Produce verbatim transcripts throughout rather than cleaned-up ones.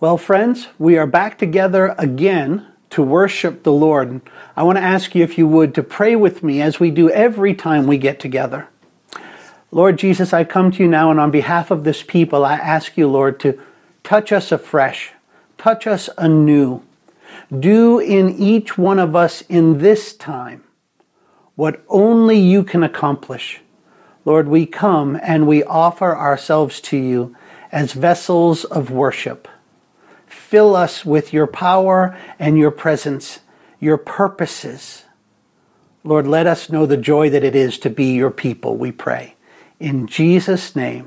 Well, friends, we are back together again to worship the Lord. I want to ask you, if you would, to pray with me as we do every time we get together. Lord Jesus, I come to you now, and on behalf of this people, I ask you, Lord, to touch us afresh, touch us anew. Do in each one of us in this time what only you can accomplish. Lord, we come and we offer ourselves to you as vessels of worship. Fill us with your power and your presence, your purposes. Lord, let us know the joy that it is to be your people, we pray. In Jesus' name,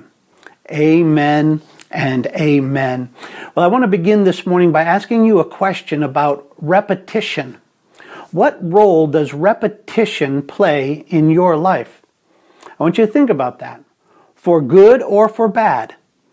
amen and amen. Well, I want to begin this morning by asking you a question about repetition. What role does repetition play in your life? I want you to think about that, for good or for bad.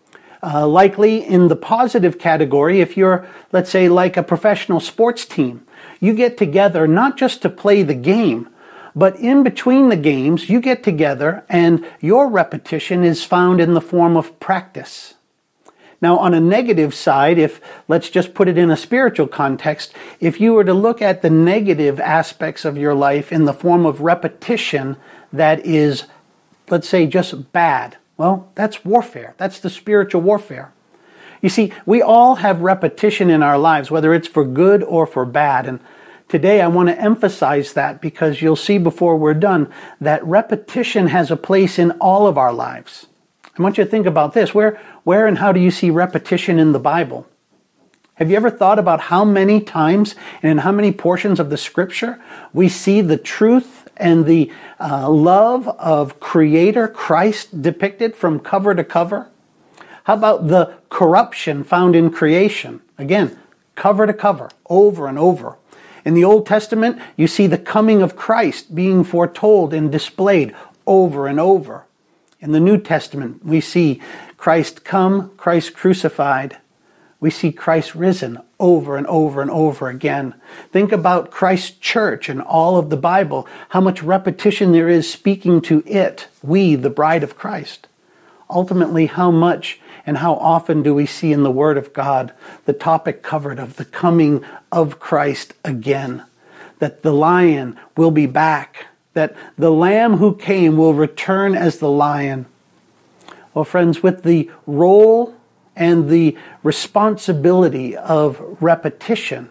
Uh, likely in the positive category, if you're, let's say, like a professional sports team, you get together not just to play the game, but in between the games, you get together and your repetition is found in the form of practice. Now, on a negative side, if let's just put it in a spiritual context, if you were to look at the negative aspects of your life in the form of repetition that is, let's say, just bad, well, that's warfare. That's the spiritual warfare. You see, we all have repetition in our lives, whether it's for good or for bad. And today I want to emphasize that, because you'll see before we're done that repetition has a place in all of our lives. I want you to think about this. Where, where and how do you see repetition in the Bible? Have you ever thought about how many times and in how many portions of the Scripture we see the truth and the uh, love of Creator Christ depicted from cover to cover? How about the corruption found in creation? Again, cover to cover, over and over. In the Old Testament, you see the coming of Christ being foretold and displayed over and over. In the New Testament, we see Christ come, Christ crucified. We see Christ risen over and over and over again. Think about Christ's church and all of the Bible, how much repetition there is speaking to it, we, the bride of Christ. Ultimately, how much and how often do we see in the Word of God the topic covered of the coming of Christ again, that the lion will be back, that the Lamb who came will return as the lion. Well, friends, with the role and the responsibility of repetition,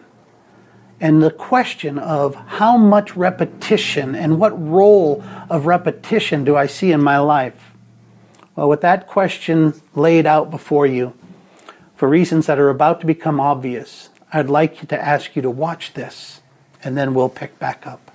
and the question of how much repetition and what role of repetition do I see in my life? Well, with that question laid out before you, for reasons that are about to become obvious, I'd like you to ask you to watch this, and then we'll pick back up.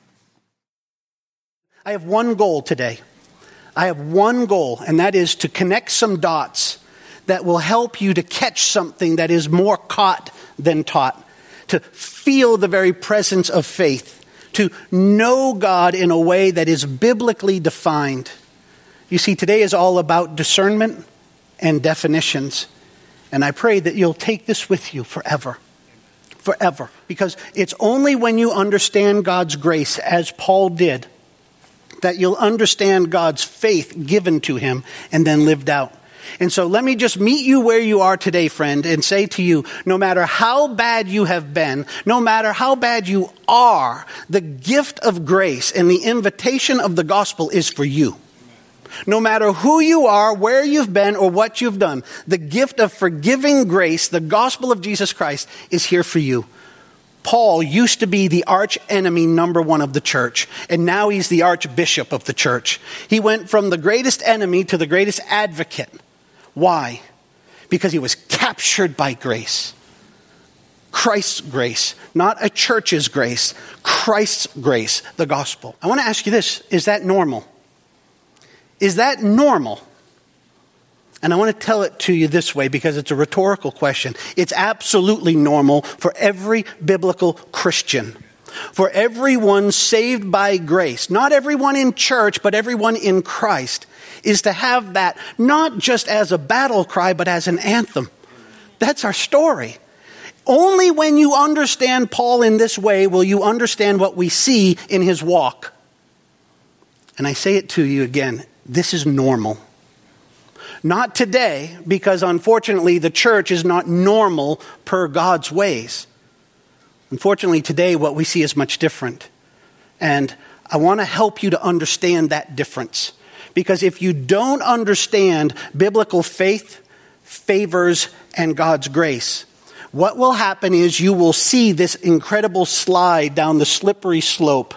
I have one goal today. I have one goal, and that is to connect some dots that will help you to catch something that is more caught than taught, to feel the very presence of faith, to know God in a way that is biblically defined. You see, today is all about discernment and definitions, and I pray that you'll take this with you forever, forever, because it's only when you understand God's grace, as Paul did, that you'll understand God's faith given to him and then lived out. And so let me just meet you where you are today, friend, and say to you, no matter how bad you have been, no matter how bad you are, the gift of grace and the invitation of the gospel is for you. No matter who you are, where you've been, or what you've done, the gift of forgiving grace, the gospel of Jesus Christ, is here for you. Paul used to be the arch enemy number one of the church, and now he's the archbishop of the church. He went from the greatest enemy to the greatest advocate. Why? Because he was captured by grace. Christ's grace, not a church's grace. Christ's grace, the gospel. I want to ask you this. Is that normal? Is that normal? And I want to tell it to you this way because it's a rhetorical question. It's absolutely normal for every biblical Christian. For everyone saved by grace, not everyone in church, but everyone in Christ, is to have that not just as a battle cry, but as an anthem. That's our story. Only when you understand Paul in this way will you understand what we see in his walk. And I say it to you again, this is normal. Not today, because unfortunately the church is not normal per God's ways. Unfortunately today what we see is much different. And I want to help you to understand that difference. Because if you don't understand biblical faith, favors, and God's grace, what will happen is you will see this incredible slide down the slippery slope.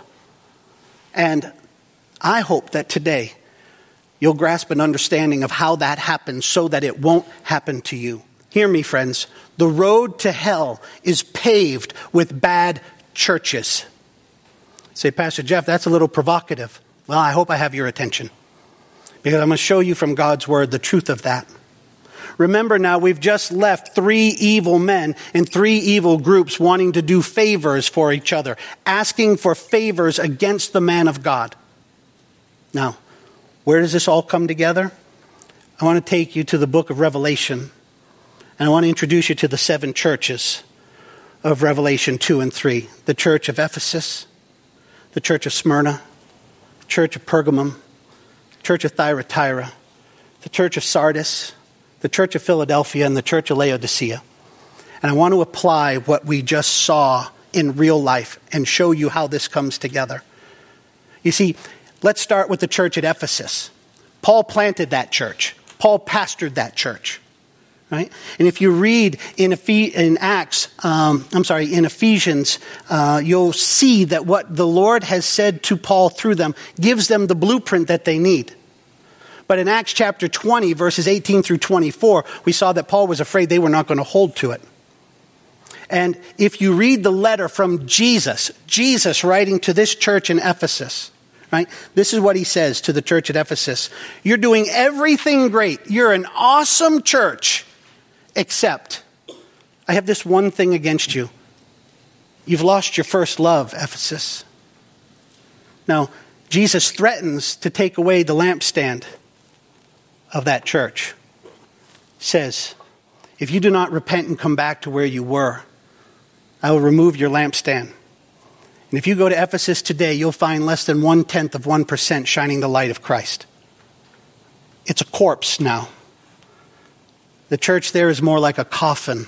And I hope that today you'll grasp an understanding of how that happens so that it won't happen to you. Hear me, friends. The road to hell is paved with bad churches. Say, Pastor Jeff, that's a little provocative. Well, I hope I have your attention, because I'm going to show you from God's word the truth of that. Remember now, we've just left three evil men in three evil groups wanting to do favors for each other, asking for favors against the man of God. Now, where does this all come together? I want to take you to the book of Revelation, and I want to introduce you to the seven churches of Revelation two and three. The church of Ephesus, the church of Smyrna, the church of Pergamum, the church of Thyatira, the church of Sardis, the church of Philadelphia, and the church of Laodicea. And I want to apply what we just saw in real life and show you how this comes together. You see, let's start with the church at Ephesus. Paul planted that church. Paul pastored that church. Right? And if you read in, Ephes- in Acts, um, I'm sorry, in Ephesians, uh, you'll see that what the Lord has said to Paul through them gives them the blueprint that they need. But in Acts chapter twenty, verses eighteen through twenty-four, we saw that Paul was afraid they were not going to hold to it. And if you read the letter from Jesus, Jesus writing to this church in Ephesus, right? This is what he says to the church at Ephesus. You're doing everything great. You're an awesome church, except I have this one thing against you. You've lost your first love, Ephesus. Now, Jesus threatens to take away the lampstand of that church. Says, if you do not repent and come back to where you were, I will remove your lampstand. And if you go to Ephesus today, you'll find less than one-tenth of one percent shining the light of Christ. It's a corpse now. The church there is more like a coffin.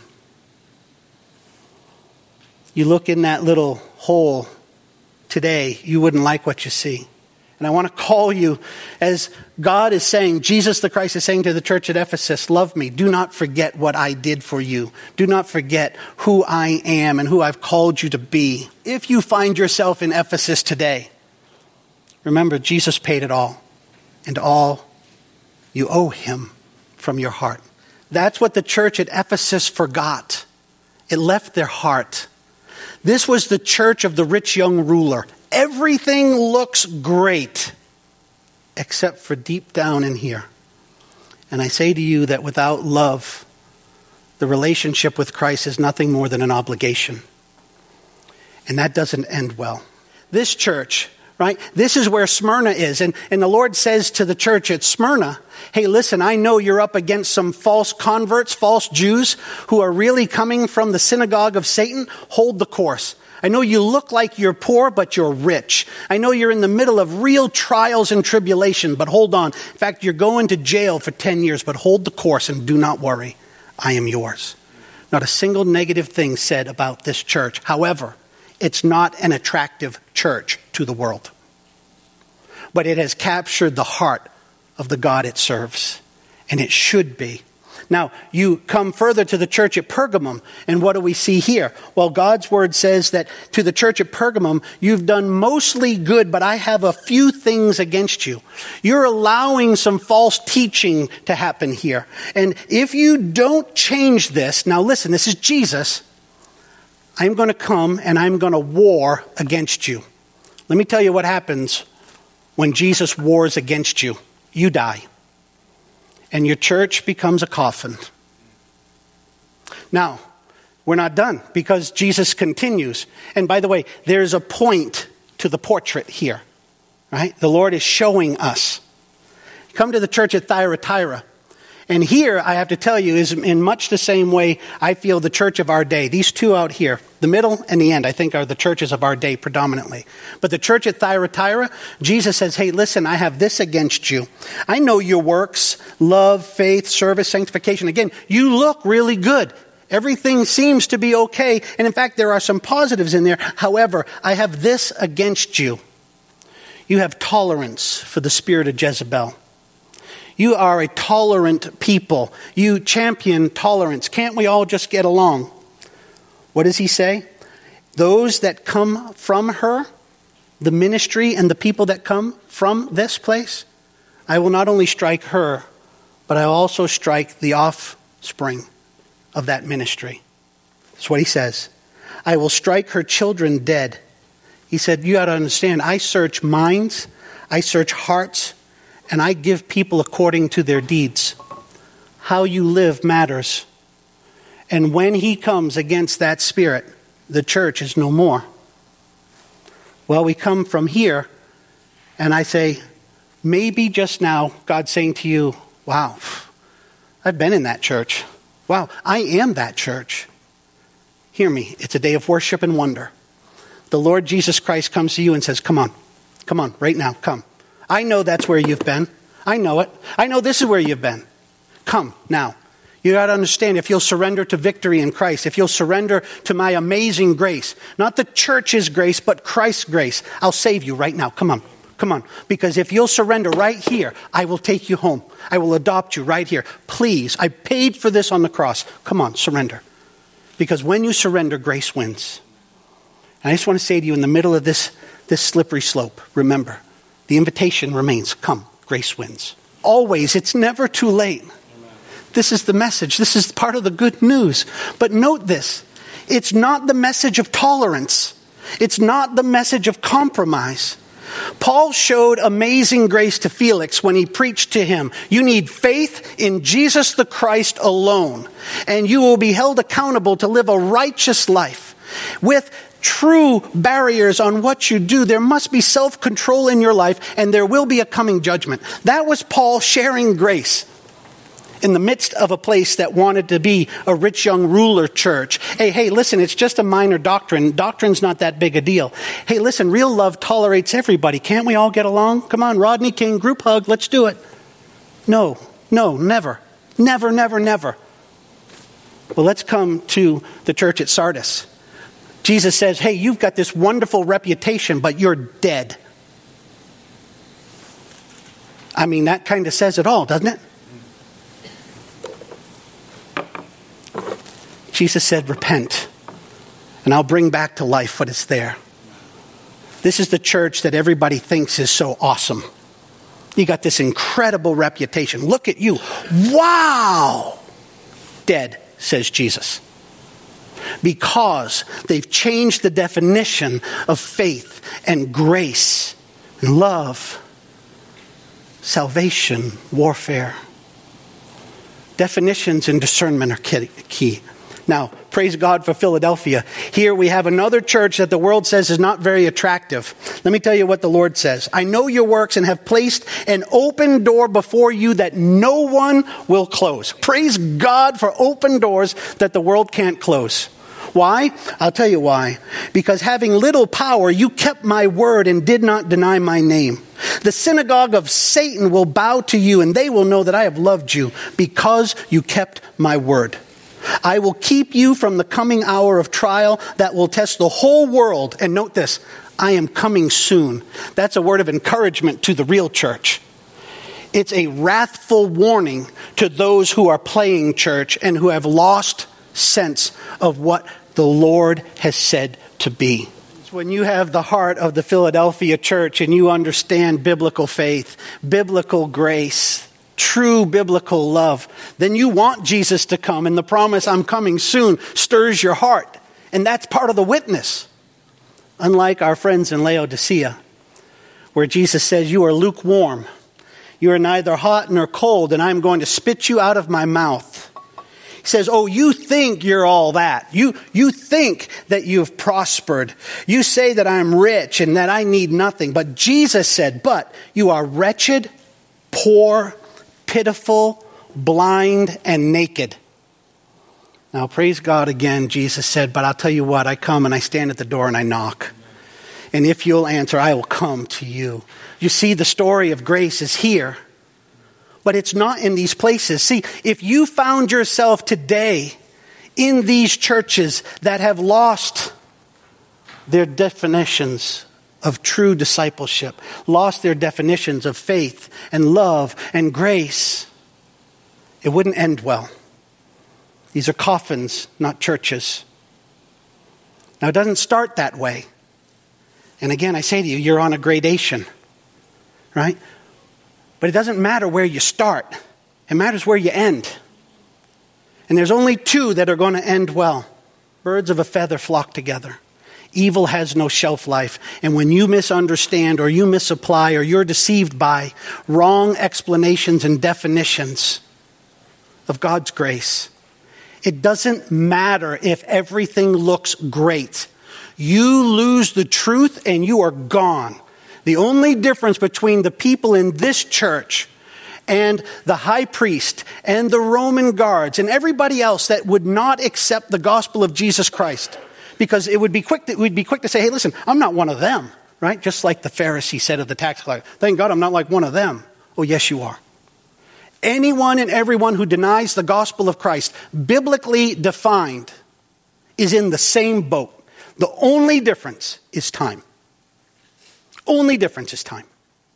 You look in that little hole today, you wouldn't like what you see. And I want to call you, as God is saying, Jesus the Christ is saying to the church at Ephesus, love me. Do not forget what I did for you. Do not forget who I am and who I've called you to be. If you find yourself in Ephesus today, remember Jesus paid it all. And all you owe him from your heart. That's what the church at Ephesus forgot. It left their heart. This was the church of the rich young ruler. Everything looks great, except for deep down in here. And I say to you that without love, the relationship with Christ is nothing more than an obligation. And that doesn't end well. This church, right? This is where Smyrna is. And, and the Lord says to the church at Smyrna, hey, listen, I know you're up against some false converts, false Jews who are really coming from the synagogue of Satan. Hold the course. I know you look like you're poor, but you're rich. I know you're in the middle of real trials and tribulation, but hold on. In fact, you're going to jail for ten years, but hold the course and do not worry. I am yours. Not a single negative thing said about this church. However, it's not an attractive church to the world. But it has captured the heart of the God it serves. And it should be. Now, you come further to the church at Pergamum, and what do we see here? Well, God's word says that to the church at Pergamum, you've done mostly good, but I have a few things against you. You're allowing some false teaching to happen here. And if you don't change this, now listen, this is Jesus. I'm going to come and I'm going to war against you. Let me tell you what happens when Jesus wars against you. You die. And your church becomes a coffin. Now, we're not done because Jesus continues. And by the way, there's a point to the portrait here. Right? The Lord is showing us. Come to the church at Thyatira. And here, I have to tell you, is in much the same way I feel the church of our day. These two out here, the middle and the end, I think are the churches of our day predominantly. But the church at Thyatira, Jesus says, hey, listen, I have this against you. I know your works, love, faith, service, sanctification. Again, you look really good. Everything seems to be okay. And in fact, there are some positives in there. However, I have this against you. You have tolerance for the spirit of Jezebel. You are a tolerant people. You champion tolerance. Can't we all just get along? What does he say? Those that come from her, the ministry and the people that come from this place, I will not only strike her, but I will also strike the offspring of that ministry. That's what he says. I will strike her children dead. He said, you got to understand, I search minds, I search hearts, and I give people according to their deeds. How you live matters. And when he comes against that spirit, the church is no more. Well, we come from here, and I say, maybe just now, God's saying to you, wow, I've been in that church. Wow, I am that church. Hear me, it's a day of worship and wonder. The Lord Jesus Christ comes to you and says, come on, come on, right now, come. I know that's where you've been. I know it. I know this is where you've been. Come now. You got to understand, if you'll surrender to victory in Christ, if you'll surrender to my amazing grace, not the church's grace, but Christ's grace, I'll save you right now. Come on. Come on. Because if you'll surrender right here, I will take you home. I will adopt you right here. Please, I paid for this on the cross. Come on, surrender. Because when you surrender, grace wins. And I just want to say to you, in the middle of this, this slippery slope, remember, the invitation remains, come, grace wins. Always, it's never too late. Amen. This is the message. This is part of the good news. But note this, it's not the message of tolerance. It's not the message of compromise. Paul showed amazing grace to Felix when he preached to him. You need faith in Jesus the Christ alone, and you will be held accountable to live a righteous life. With true barriers on what you do, there must be self-control in your life, and there will be a coming judgment. That was Paul sharing grace in the midst of a place that wanted to be a rich young ruler church. Hey, hey, listen, it's just a minor doctrine. Doctrine's not that big a deal. Hey, listen, real love tolerates everybody. Can't we all get along? Come on, Rodney King, group hug, let's do it. No, no, never. Never, never, never. Well, let's come to the church at Sardis. Jesus says, hey, you've got this wonderful reputation, but you're dead. I mean, that kind of says it all, doesn't it? Jesus said, repent, and I'll bring back to life what is there. This is the church that everybody thinks is so awesome. You got this incredible reputation. Look at you. Wow! Dead, says Jesus. Because they've changed the definition of faith and grace and love, salvation, warfare. Definitions and discernment are key. Now, praise God for Philadelphia. Here we have another church that the world says is not very attractive. Let me tell you what the Lord says. I know your works and have placed an open door before you that no one will close. Praise God for open doors that the world can't close. Why? I'll tell you why. Because having little power, you kept my word and did not deny my name. The synagogue of Satan will bow to you, and they will know that I have loved you because you kept my word. I will keep you from the coming hour of trial that will test the whole world. And note this, I am coming soon. That's a word of encouragement to the real church. It's a wrathful warning to those who are playing church and who have lost sense of what the Lord has said to be. When you have the heart of the Philadelphia church and you understand biblical faith, biblical grace, true biblical love, then you want Jesus to come, and the promise, I'm coming soon, stirs your heart. And that's part of the witness. Unlike our friends in Laodicea, where Jesus says, you are lukewarm. You are neither hot nor cold, and I'm going to spit you out of my mouth. He says, oh, you think you're all that. You, you think that you've prospered. You say that I'm rich and that I need nothing. But Jesus said, but you are wretched, poor, pitiful, blind, and naked. Now, praise God again, Jesus said, but I'll tell you what, I come and I stand at the door and I knock. And if you'll answer, I will come to you. You see, the story of grace is here, but it's not in these places. See, if you found yourself today in these churches that have lost their definitions of true discipleship, lost their definitions of faith and love and grace, it wouldn't end well. These are coffins, not churches. Now, it doesn't start that way. And again, I say to you, you're on a gradation, right? But it doesn't matter where you start. It matters where you end. And there's only two that are going to end well. Birds of a feather flock together. Evil has no shelf life. And when you misunderstand or you misapply or you're deceived by wrong explanations and definitions of God's grace, it doesn't matter if everything looks great. You lose the truth and you are gone. The only difference between the people in this church and the high priest and the Roman guards and everybody else that would not accept the gospel of Jesus Christ, because it would be quick to, we'd be quick to say, hey, listen, I'm not one of them, right? Just like the Pharisee said of the tax collector, thank God I'm not like one of them. Oh, yes, you are. Anyone and everyone who denies the gospel of Christ, biblically defined, is in the same boat. The only difference is time. Only difference is time.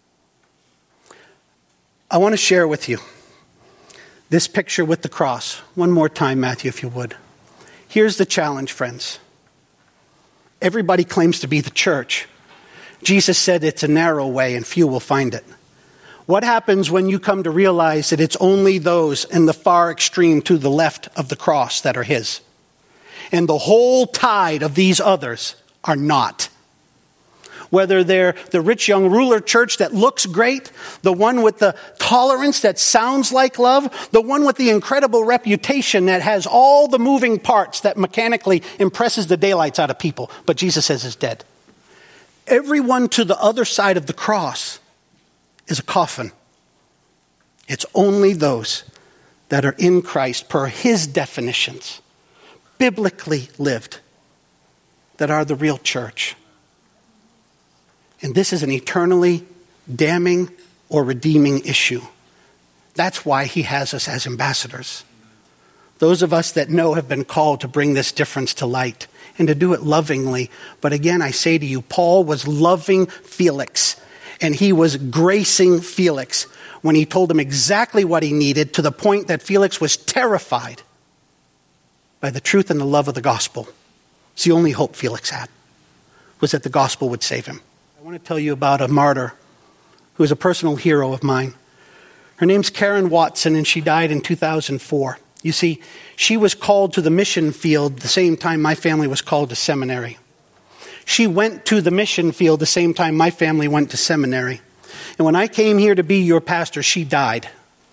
I want to share with you this picture with the cross. One more time, Matthew, if you would. Here's the challenge, friends. Everybody claims to be the church. Jesus said it's a narrow way and few will find it. What happens when you come to realize that it's only those in the far extreme to the left of the cross that are his? And the whole tide of these others are not. Whether they're the rich young ruler church that looks great, the one with the tolerance that sounds like love, the one with the incredible reputation that has all the moving parts that mechanically impresses the daylights out of people, but Jesus says is dead. Everyone to the other side of the cross is a coffin. It's only those that are in Christ per his definitions, biblically lived, that are the real church. And this is an eternally damning or redeeming issue. That's why he has us as ambassadors. Those of us that know have been called to bring this difference to light and to do it lovingly. But again, I say to you, Paul was loving Felix. And he was gracing Felix when he told him exactly what he needed, to the point that Felix was terrified by the truth and the love of the gospel. It's the only hope Felix had, was that the gospel would save him. I want to tell you about a martyr who is a personal hero of mine. Her name's Karen Watson, and she died in two thousand four. You see, she was called to the mission field the same time my family was called to seminary. She went to the mission field the same time my family went to seminary. And when I came here to be your pastor, she died.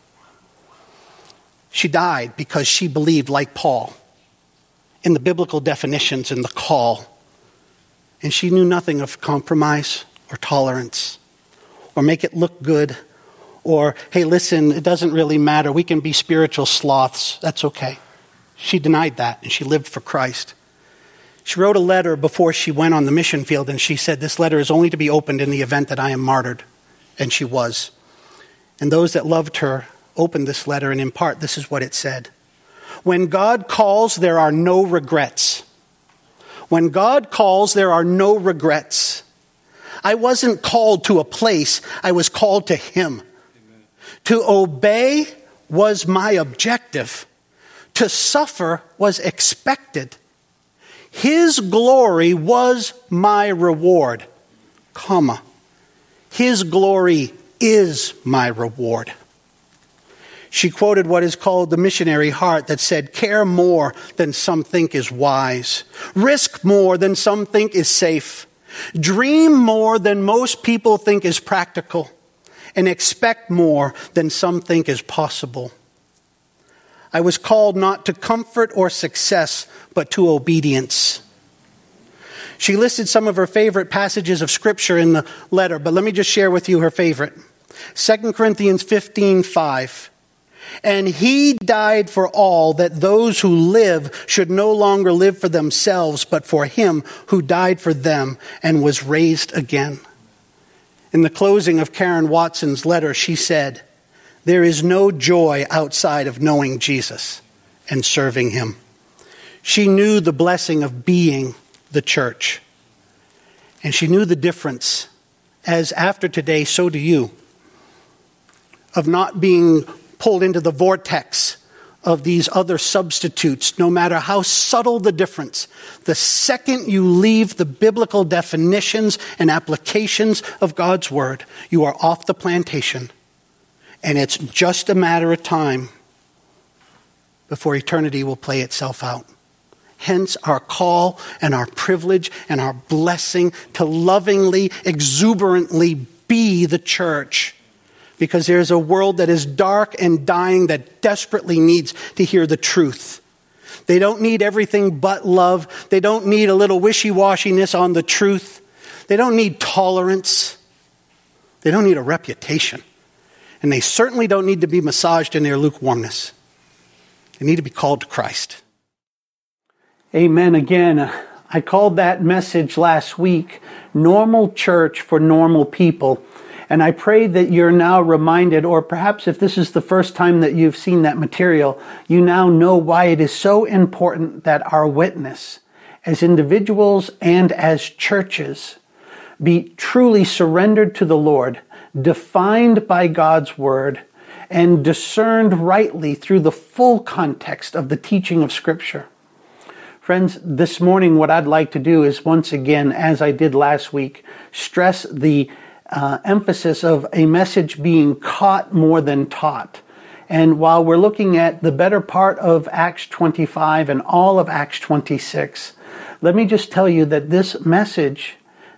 She died because she believed, like Paul, in the biblical definitions and the call. And she knew nothing of compromise or tolerance or make it look good or, hey, listen, it doesn't really matter. We can be spiritual sloths. That's okay. She denied that, and she lived for Christ. She wrote a letter before she went on the mission field, and she said, this letter is only to be opened in the event that I am martyred. And she was. And those that loved her opened this letter, and in part, this is what it said. When God calls, there are no regrets. When God calls, there are no regrets. I wasn't called to a place. I was called to him. Amen. To obey was my objective. To suffer was expected. His glory was my reward, comma. His glory is my reward. She quoted what is called the missionary heart that said, care more than some think is wise. Risk more than some think is safe. Dream more than most people think is practical. And expect more than some think is possible. I was called not to comfort or success, but to obedience. She listed some of her favorite passages of Scripture in the letter, but let me just share with you her favorite. Second Corinthians fifteen five. And he died for all, that those who live should no longer live for themselves, but for him who died for them and was raised again. In the closing of Karen Watson's letter, she said, "There is no joy outside of knowing Jesus and serving him." She knew the blessing of being the church. And she knew the difference, as after today, so do you, of not being pulled into the vortex of these other substitutes, no matter how subtle the difference. The second you leave the biblical definitions and applications of God's word, you are off the plantation. And it's just a matter of time before eternity will play itself out. Hence our call and our privilege and our blessing to lovingly, exuberantly be the church. Because there's a world that is dark and dying that desperately needs to hear the truth. They don't need everything but love. They don't need a little wishy-washiness on the truth. They don't need tolerance. They don't need a reputation. And they certainly don't need to be massaged in their lukewarmness. They need to be called to Christ. Amen again. I called that message last week, Normal Church for Normal People. And I pray that you're now reminded, or perhaps if this is the first time that you've seen that material, you now know why it is so important that our witness, as individuals and as churches, be truly surrendered to the Lord, defined by God's word, and discerned rightly through the full context of the teaching of Scripture. Friends, this morning what I'd like to do is once again, as I did last week, stress the Uh, emphasis of a message being caught more than taught. And while we're looking at the better part of Acts twenty-five and all of Acts twenty-six, let me just tell you that this message,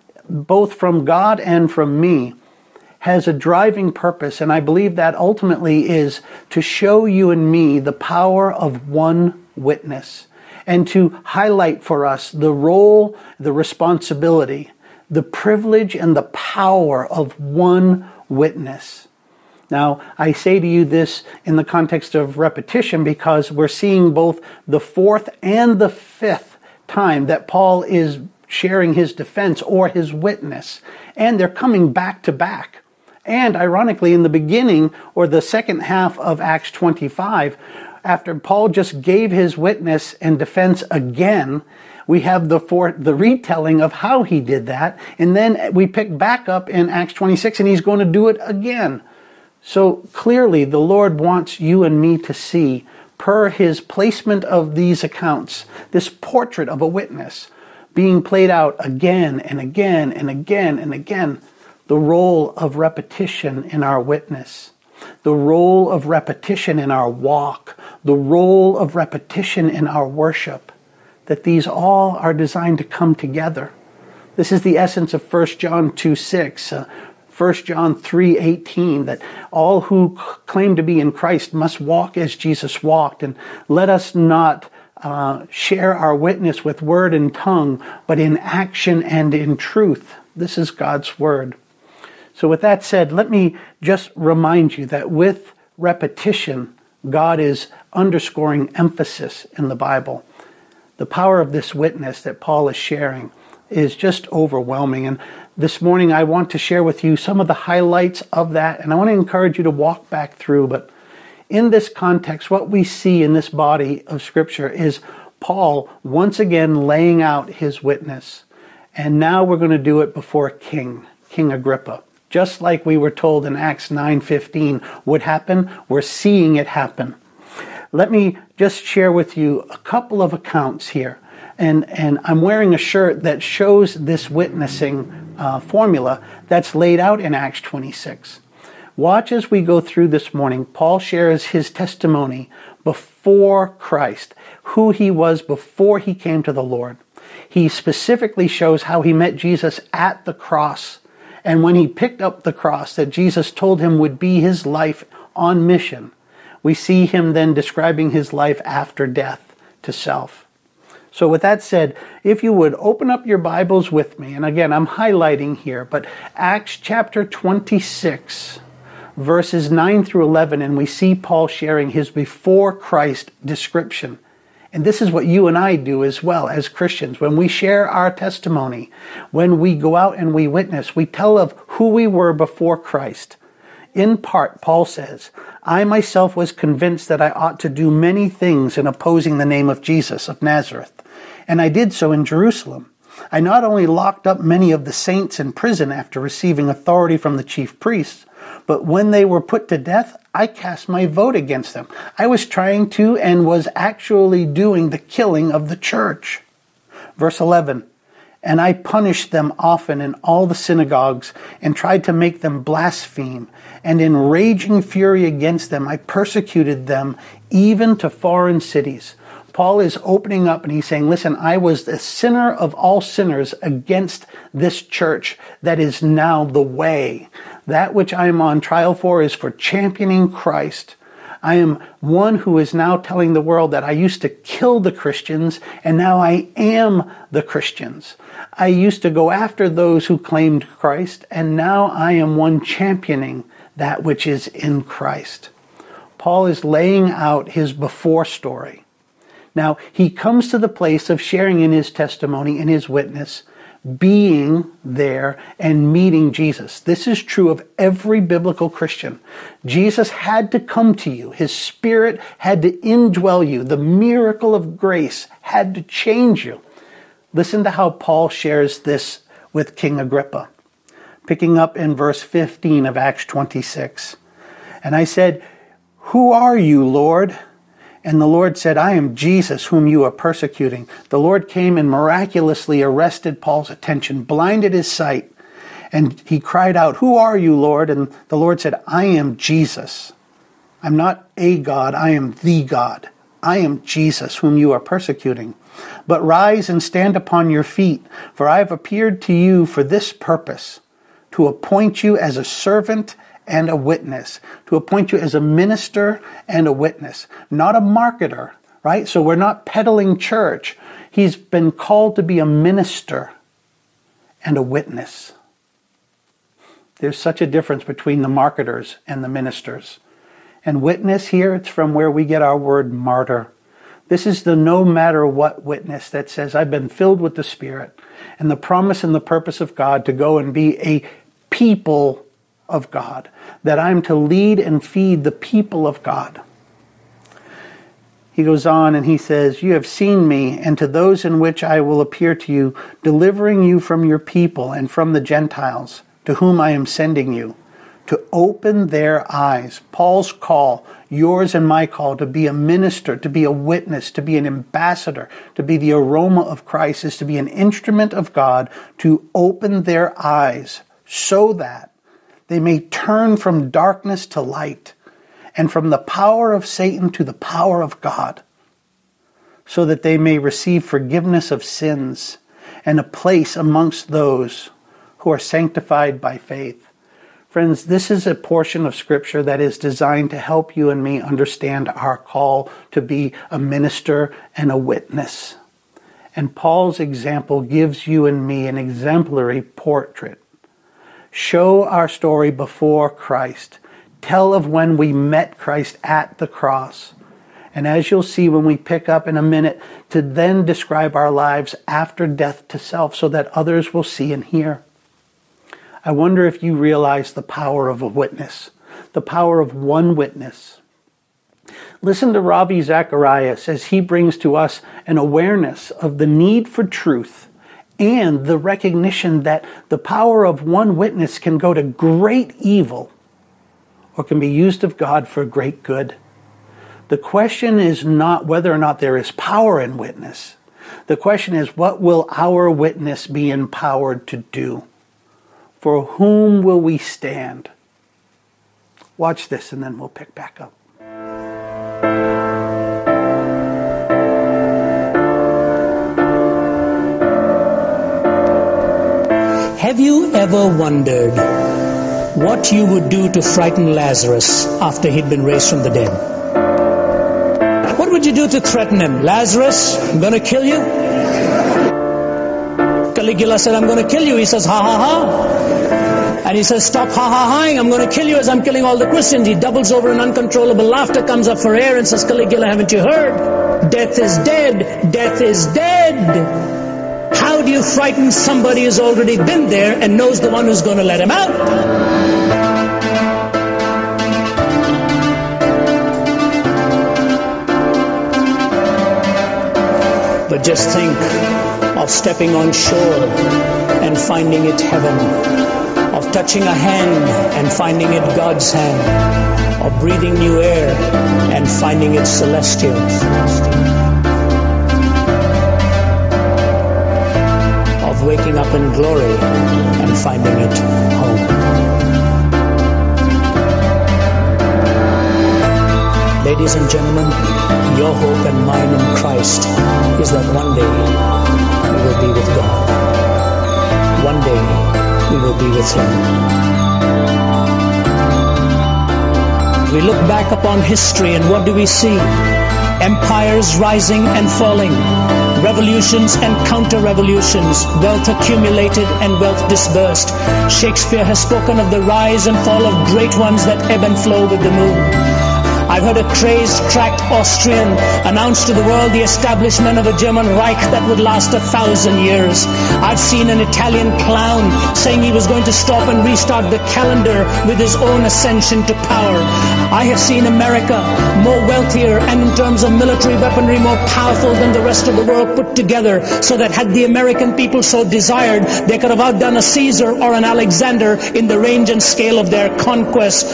both from God and from me, has a driving purpose. And I believe that ultimately is to show you and me the power of one witness and to highlight for us the role, the responsibility, the privilege and the power of one witness. Now, I say to you this in the context of repetition because we're seeing both the fourth and the fifth time that Paul is sharing his defense or his witness, and they're coming back to back. And ironically, in the beginning or the second half of Acts twenty-five, after Paul just gave his witness and defense again, we have the for, the retelling of how he did that. And then we pick back up in Acts twenty-six and he's going to do it again. So clearly the Lord wants you and me to see, per his placement of these accounts, this portrait of a witness being played out again and again and again and again. The role of repetition in our witness. The role of repetition in our walk. The role of repetition in our worship. That these all are designed to come together. This is the essence of First John two six, uh, First John three eighteen, that all who claim to be in Christ must walk as Jesus walked. And let us not uh, share our witness with word and tongue, but in action and in truth. This is God's word. So with that said, let me just remind you that with repetition, God is underscoring emphasis in the Bible. The power of this witness that Paul is sharing is just overwhelming. And this morning I want to share with you some of the highlights of that. And I want to encourage you to walk back through. But in this context, what we see in this body of Scripture is Paul once again laying out his witness. And now we're going to do it before a king, King Agrippa. Just like we were told in Acts nine fifteen would happen, we're seeing it happen. Let me just share with you a couple of accounts here. And, and I'm wearing a shirt that shows this witnessing uh, formula that's laid out in Acts twenty-six. Watch as we go through this morning. Paul shares his testimony before Christ, who he was before he came to the Lord. He specifically shows how he met Jesus at the cross. And when he picked up the cross that Jesus told him would be his life on mission, we see him then describing his life after death to self. So with that said, if you would open up your Bibles with me, and again, I'm highlighting here, but Acts chapter twenty-six, verses nine through eleven, and we see Paul sharing his before Christ description. And this is what you and I do as well as Christians. When we share our testimony, when we go out and we witness, we tell of who we were before Christ. In part, Paul says, I myself was convinced that I ought to do many things in opposing the name of Jesus of Nazareth. And I did so in Jerusalem. I not only locked up many of the saints in prison after receiving authority from the chief priests, but when they were put to death, I cast my vote against them. I was trying to and was actually doing the killing of the church. Verse eleven, and I punished them often in all the synagogues and tried to make them blaspheme. And in raging fury against them, I persecuted them even to foreign cities. Paul is opening up and he's saying, listen, I was the sinner of all sinners against this church that is now the way. That which I am on trial for is for championing Christ. I am one who is now telling the world that I used to kill the Christians and now I am the Christians. I used to go after those who claimed Christ and now I am one championing that which is in Christ. Paul is laying out his before story. Now, he comes to the place of sharing in his testimony, in his witness, being there and meeting Jesus. This is true of every biblical Christian. Jesus had to come to you. His Spirit had to indwell you. The miracle of grace had to change you. Listen to how Paul shares this with King Agrippa. Picking up in verse fifteen of Acts twenty-six. And I said, who are you, Lord? And the Lord said, I am Jesus whom you are persecuting. The Lord came and miraculously arrested Paul's attention, blinded his sight. And he cried out, who are you, Lord? And the Lord said, I am Jesus. I'm not a God, I am the God. I am Jesus whom you are persecuting. But rise and stand upon your feet, for I have appeared to you for this purpose, to appoint you as a servant and a witness, to appoint you as a minister and a witness, not a marketer, right? So we're not peddling church. He's been called to be a minister and a witness. There's such a difference between the marketers and the ministers. And witness here, it's from where we get our word martyr. This is the no matter what witness that says, I've been filled with the Spirit and the promise and the purpose of God to go and be a people of God, that I'm to lead and feed the people of God. He goes on and he says, you have seen me, and to those in which I will appear to you, delivering you from your people and from the Gentiles, to whom I am sending you, to open their eyes. Paul's call, yours and my call, to be a minister, to be a witness, to be an ambassador, to be the aroma of Christ, is to be an instrument of God, to open their eyes so that they may turn from darkness to light and from the power of Satan to the power of God, so that they may receive forgiveness of sins and a place amongst those who are sanctified by faith. Friends, this is a portion of Scripture that is designed to help you and me understand our call to be a minister and a witness. And Paul's example gives you and me an exemplary portrait. Show our story before Christ. Tell of when we met Christ at the cross. And as you'll see when we pick up in a minute, to then describe our lives after death to self so that others will see and hear. I wonder if you realize the power of a witness, the power of one witness. Listen to Ravi Zacharias as he brings to us an awareness of the need for truth and the recognition that the power of one witness can go to great evil or can be used of God for great good. The question is not whether or not there is power in witness. The question is, what will our witness be empowered to do? For whom will we stand? Watch this and then we'll pick back up. Have you ever wondered what you would do to frighten Lazarus after he'd been raised from the dead? What would you do to threaten him? Lazarus, I'm going to kill you. Caligula said, I'm going to kill you. He says, ha ha ha. And he says, stop ha-ha-haing, I'm going to kill you as I'm killing all the Christians. He doubles over and uncontrollable laughter comes up for air and says, Caligula, haven't you heard? Death is dead. Death is dead. How do you frighten somebody who's already been there and knows the one who's going to let him out? But just think of stepping on shore and finding it heaven. Of touching a hand and finding it God's hand. Of breathing new air and finding it celestial. Of waking up in glory and finding it home. Ladies and gentlemen, your hope and mine in Christ is that one day we will be with God. One day we will be with Him. We look back upon history and what do we see? Empires rising and falling, revolutions and counter-revolutions, wealth accumulated and wealth dispersed. Shakespeare has spoken of the rise and fall of great ones that ebb and flow with the moon. I've heard a crazed, cracked Austrian announce to the world the establishment of a German Reich that would last a thousand years. I've seen an Italian clown saying he was going to stop and restart the calendar with his own ascension to power. I have seen America more wealthier and in terms of military weaponry more powerful than the rest of the world put together, so that had the American people so desired, they could have outdone a Caesar or an Alexander in the range and scale of their conquest.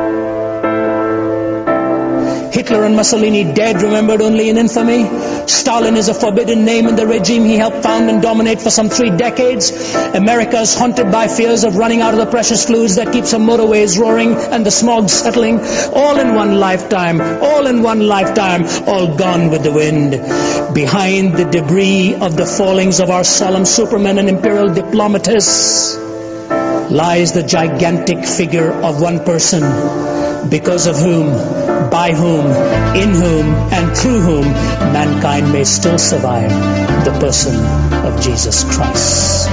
Hitler and Mussolini dead, remembered only in infamy. Stalin is a forbidden name in the regime he helped found and dominate for some three decades. America is haunted by fears of running out of the precious fluids that keeps our motorways roaring and the smog settling. All in one lifetime, all in one lifetime, all gone with the wind. Behind the debris of the fallings of our solemn supermen and imperial diplomatists lies the gigantic figure of one person, because of whom, by whom, in whom, and through whom mankind may still survive, the person of Jesus Christ.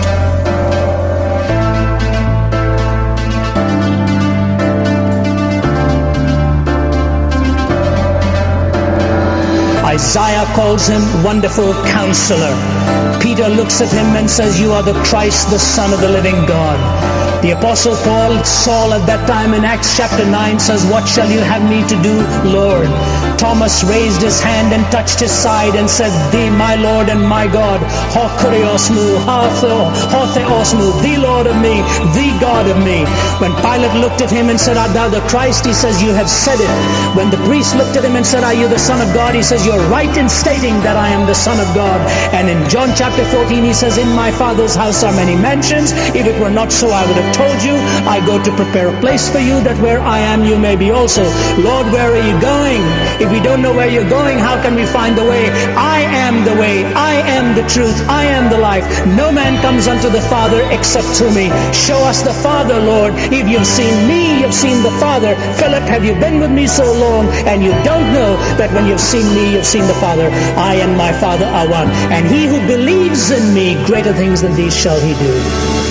Isaiah calls him Wonderful Counselor. Peter looks at him and says, you are the Christ, the Son of the living God. The Apostle Paul, Saul at that time in Acts chapter nine says, what shall you have me to do, Lord? Thomas raised his hand and touched his side and said, thee, my Lord and my God, ho kuriosmu, ho theosmu, the Lord of me, the God of me. When Pilate looked at him and said, art thou the Christ? He says, you have said it. When the priest looked at him and said, are you the Son of God? He says, you're right in stating that I am the Son of God. And in John chapter fourteen, he says, in my Father's house are many mansions. If it were not so, I would have told you. I go to prepare a place for you, that where I am, you may be also. Lord, where are you going? If we don't know where you're going, how can we find the way? I am the way. I am the truth. I am the life. No man comes unto the Father except through me. Show us the Father, Lord. If you've seen me, you've seen the Father. Philip, have you been with me so long and you don't know that when you've seen me, you've seen the Father? I and my Father are one. And he who believes in me, greater things than these shall he do.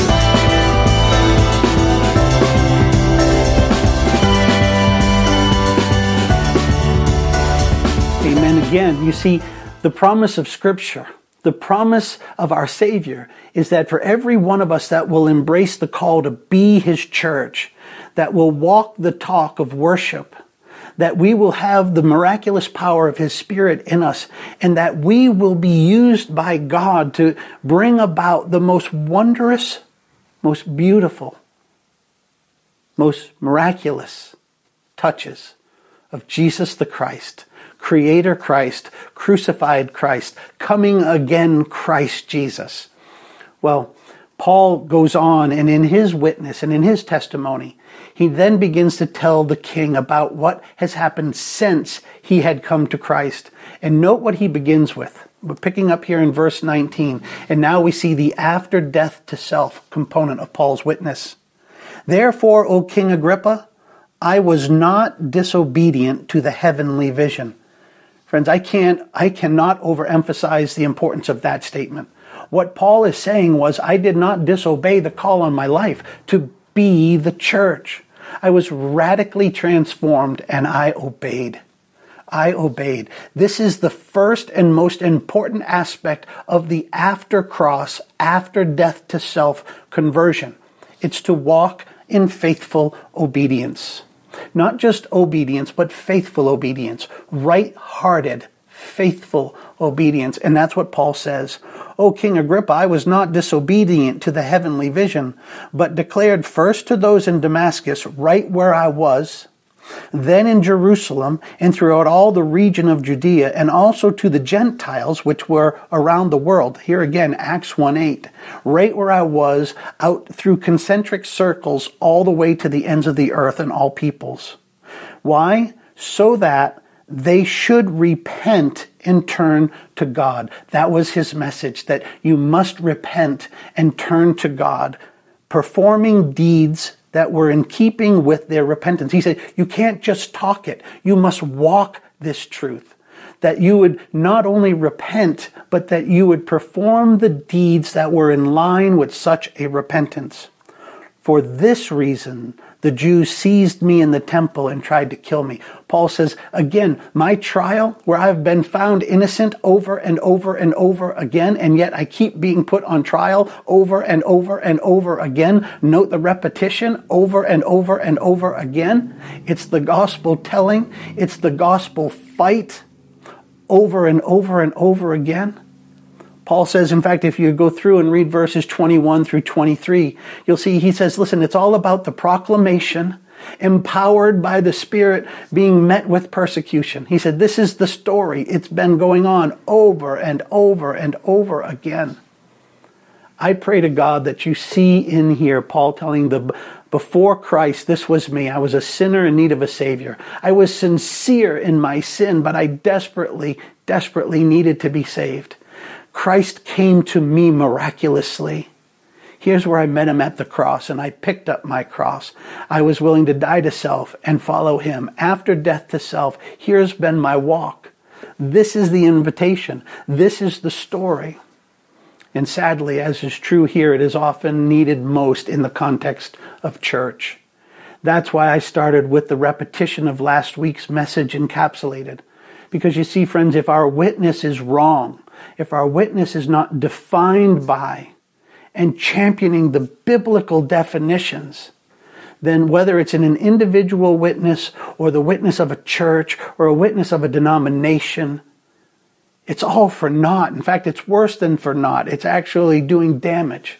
Amen. Again, you see, the promise of Scripture, the promise of our Savior is that for every one of us that will embrace the call to be His church, that will walk the talk of worship, that we will have the miraculous power of His Spirit in us, and that we will be used by God to bring about the most wondrous, most beautiful, most miraculous touches of Jesus the Christ, Creator Christ, crucified Christ, coming again Christ Jesus. Well, Paul goes on, and in his witness and in his testimony, he then begins to tell the king about what has happened since he had come to Christ. And note what he begins with. We're picking up here in verse nineteen. And now we see the after death to self component of Paul's witness. Therefore, O King Agrippa, I was not disobedient to the heavenly vision. Friends, I can't, I cannot overemphasize the importance of that statement. What Paul is saying was, I did not disobey the call on my life to be the church. I was radically transformed, and I obeyed. I obeyed. This is the first and most important aspect of the after cross, after death to self conversion. It's to walk in faithful obedience. Not just obedience, but faithful obedience. Right-hearted, faithful obedience. And that's what Paul says. O King Agrippa, I was not disobedient to the heavenly vision, but declared first to those in Damascus, right where I was, then in Jerusalem and throughout all the region of Judea, and also to the Gentiles which were around the world. Here again, Acts one eight. Right where I was, out through concentric circles all the way to the ends of the earth and all peoples. Why? So that they should repent and turn to God. That was his message, that you must repent and turn to God, performing deeds that were in keeping with their repentance. He said, you can't just talk it. You must walk this truth. That you would not only repent, but that you would perform the deeds that were in line with such a repentance. For this reason, the Jews seized me in the temple and tried to kill me. Paul says, again, my trial, where I've been found innocent over and over and over again, and yet I keep being put on trial over and over and over again. Note the repetition, over and over and over again. It's the gospel telling. It's the gospel fight over and over and over again. Paul says, in fact, if you go through and read verses twenty-one through twenty-three, you'll see he says, listen, it's all about the proclamation, empowered by the Spirit, being met with persecution. He said, this is the story. It's been going on over and over and over again. I pray to God that you see in here Paul telling the before Christ, this was me. I was a sinner in need of a Savior. I was sincere in my sin, but I desperately, desperately needed to be saved. Christ came to me miraculously. Here's where I met him at the cross, and I picked up my cross. I was willing to die to self and follow him. After death to self, here's been my walk. This is the invitation. This is the story. And sadly, as is true here, it is often needed most in the context of church. That's why I started with the repetition of last week's message encapsulated. Because you see, friends, if our witness is wrong, if our witness is not defined by and championing the biblical definitions, then whether it's in an individual witness or the witness of a church or a witness of a denomination, it's all for naught. In fact, it's worse than for naught. It's actually doing damage.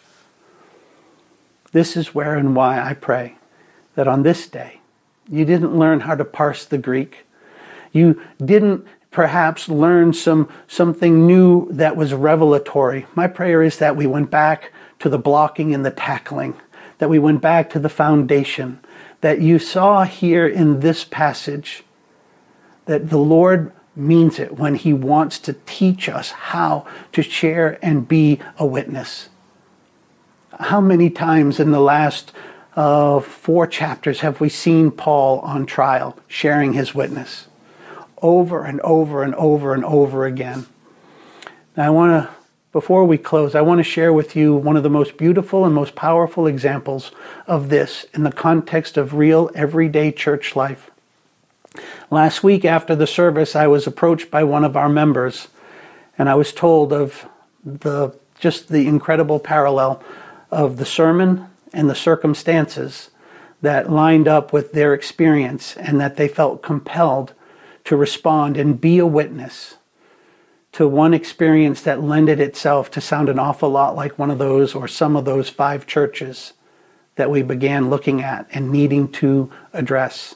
This is where and why I pray that on this day, you didn't learn how to parse the Greek. You didn't perhaps learn some something new that was revelatory. My prayer is that we went back to the blocking and the tackling, that we went back to the foundation, that you saw here in this passage that the Lord means it when he wants to teach us how to share and be a witness. How many times in the last uh, four chapters have we seen Paul on trial sharing his witness? Over and over and over and over again. Now I want to, before we close, I want to share with you one of the most beautiful and most powerful examples of this in the context of real everyday church life. Last week after the service, I was approached by one of our members, and I was told of the just the incredible parallel of the sermon and the circumstances that lined up with their experience, and that they felt compelled to respond and be a witness to one experience that lended itself to sound an awful lot like one of those or some of those five churches that we began looking at and needing to address.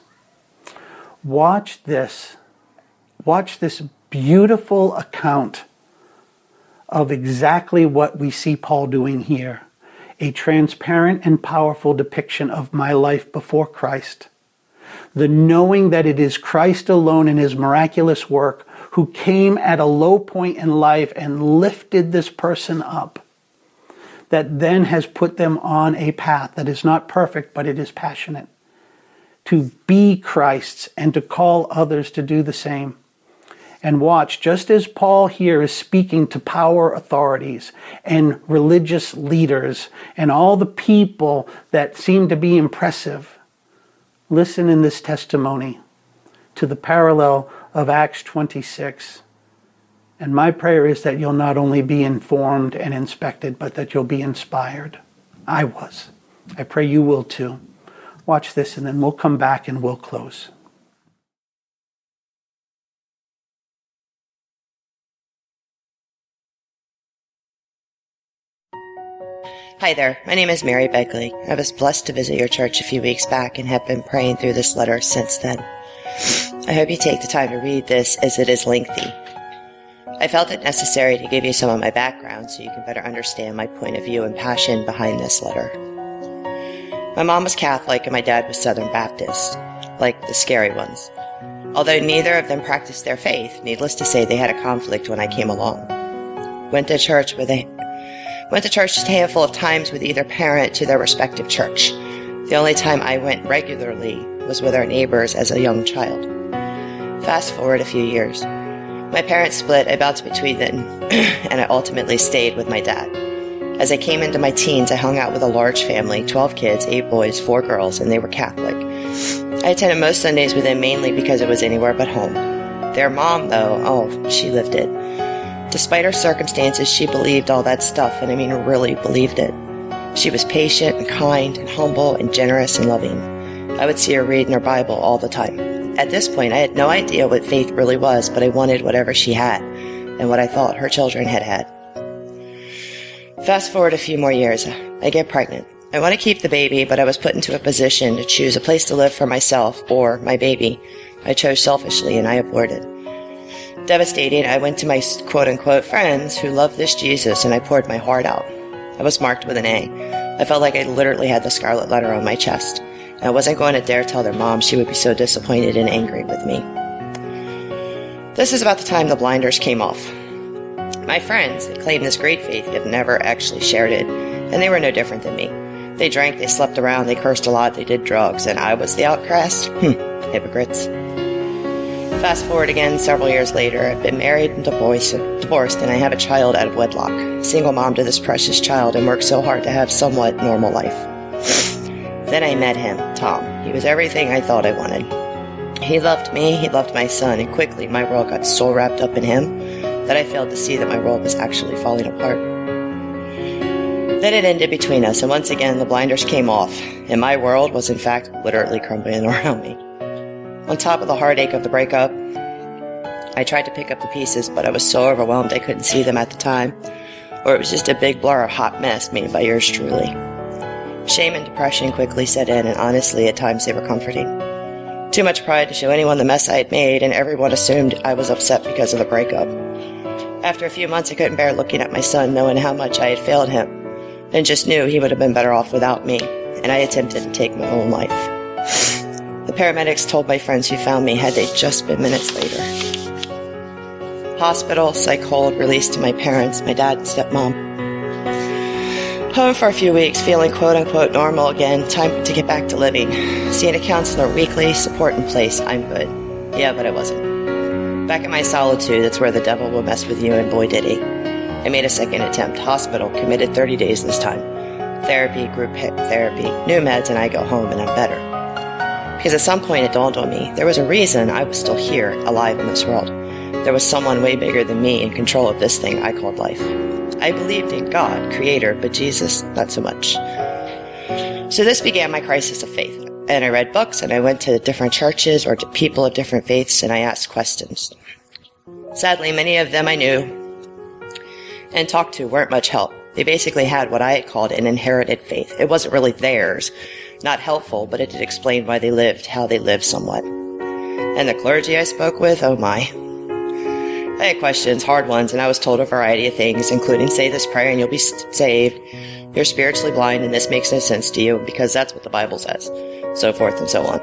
Watch this. Watch this beautiful account of exactly what we see Paul doing here. A transparent and powerful depiction of my life before Christ. The knowing that it is Christ alone in his miraculous work who came at a low point in life and lifted this person up, that then has put them on a path that is not perfect, but it is passionate, to be Christ's and to call others to do the same. And watch, just as Paul here is speaking to power authorities and religious leaders and all the people that seem to be impressive, listen in this testimony to the parallel of Acts twenty-six. And my prayer is that you'll not only be informed and inspected, but that you'll be inspired. I was. I pray you will too. Watch this, and then we'll come back and we'll close. Hi there, my name is Mary Begley. I was blessed to visit your church a few weeks back and have been praying through this letter since then. I hope you take the time to read this as it is lengthy. I felt it necessary to give you some of my background so you can better understand my point of view and passion behind this letter. My mom was Catholic and my dad was Southern Baptist, like the scary ones. Although neither of them practiced their faith, needless to say they had a conflict when I came along. Went to church with a Went to church a handful of times with either parent to their respective church. The only time I went regularly was with our neighbors as a young child. Fast forward a few years. My parents split, I bounced between them, and I ultimately stayed with my dad. As I came into my teens, I hung out with a large family, twelve kids, eight boys, four girls, and they were Catholic. I attended most Sundays with them mainly because it was anywhere but home. Their mom, though, oh, she lived it. Despite her circumstances, she believed all that stuff, and I mean really believed it. She was patient and kind and humble and generous and loving. I would see her reading her Bible all the time. At this point, I had no idea what faith really was, but I wanted whatever she had and what I thought her children had had. Fast forward a few more years, I get pregnant. I want to keep the baby, but I was put into a position to choose a place to live for myself or my baby. I chose selfishly and I aborted. Devastated, I went to my quote-unquote friends who loved this Jesus and I poured my heart out. I was marked with an A. I felt like I literally had the scarlet letter on my chest. And I wasn't going to dare tell their mom. She would be so disappointed and angry with me. This is about the time the blinders came off. My friends, they claimed this great faith yet never actually shared it, and they were no different than me. They drank, they slept around, they cursed a lot, they did drugs, and I was the outcast? Hmm, hypocrites. Fast forward again several years later, I've been married and divorced, divorced, and I have a child out of wedlock. Single mom to this precious child and worked so hard to have somewhat normal life. Then I met him, Tom. He was everything I thought I wanted. He loved me, he loved my son, and quickly my world got so wrapped up in him that I failed to see that my world was actually falling apart. Then it ended between us, and once again the blinders came off, and my world was in fact literally crumbling around me. On top of the heartache of the breakup, I tried to pick up the pieces, but I was so overwhelmed I couldn't see them at the time, or it was just a big blur of hot mess made by yours truly. Shame and depression quickly set in, and honestly, at times they were comforting. Too much pride to show anyone the mess I had made, and everyone assumed I was upset because of the breakup. After a few months, I couldn't bear looking at my son, knowing how much I had failed him, and just knew he would have been better off without me, and I attempted to take my own life. The paramedics told my friends who found me had they just been minutes later. Hospital, psych hold, released to my parents, my dad and stepmom. Home for a few weeks, feeling quote-unquote normal again, time to get back to living. Seeing a counselor weekly, support in place, I'm good. Yeah, but I wasn't. Back in my solitude, that's where the devil will mess with you, and boy did he. I made a second attempt. Hospital, committed thirty days this time. Therapy, group therapy, new meds, and I go home and I'm better. Because at some point it dawned on me, there was a reason I was still here, alive in this world. There was someone way bigger than me in control of this thing I called life. I believed in God, Creator, but Jesus, not so much. So this began my crisis of faith. And I read books, and I went to different churches or to people of different faiths, and I asked questions. Sadly, many of them I knew and talked to weren't much help. They basically had what I had called an inherited faith. It wasn't really theirs. Not helpful, but it did explain why they lived, how they lived somewhat. And the clergy I spoke with, oh my. I had questions, hard ones, and I was told a variety of things, including say this prayer and you'll be saved. You're spiritually blind and this makes no sense to you because that's what the Bible says. So forth and so on.